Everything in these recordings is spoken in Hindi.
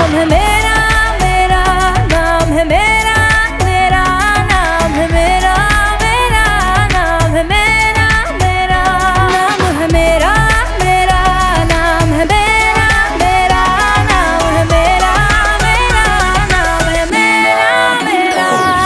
है मेरा, मेरा नाम है मेरा, मेरा नाम है मेरा, मेरा नाम है मेरा, मेरा नाम है मेरा, मेरा नाम है मेरा, मेरा नाम है मेरा, मेरा नाम है मेरा, मेरा।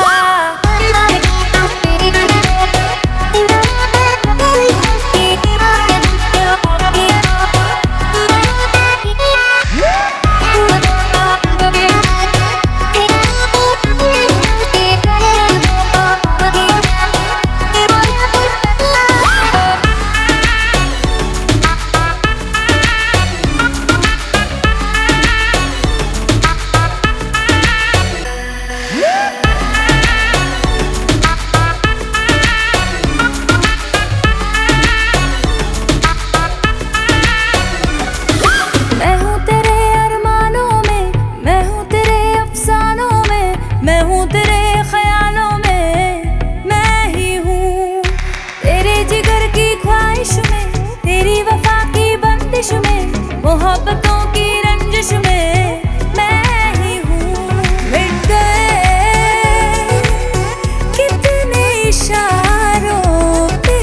मैं हूँ तेरे ख्यालों में, मैं ही हूँ तेरे जिगर की ख्वाहिश में, तेरी वफा की बंदिश में, मोहब्बतों की रंजिश में मैं ही हूँ। मिट गए कितने इशारों पे,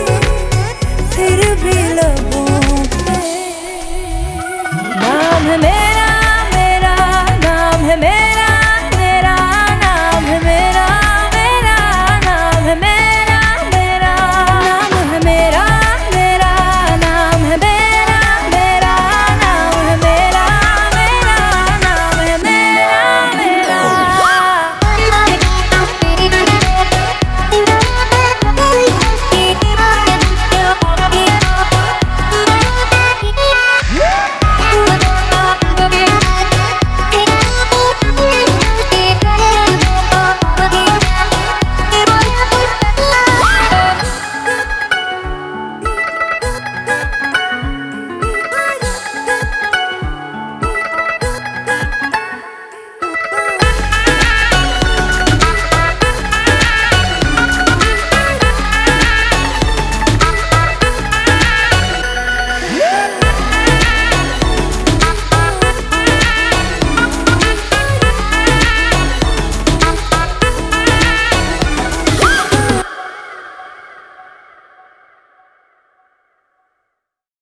फिर भी लबों पे नाम है मेरा।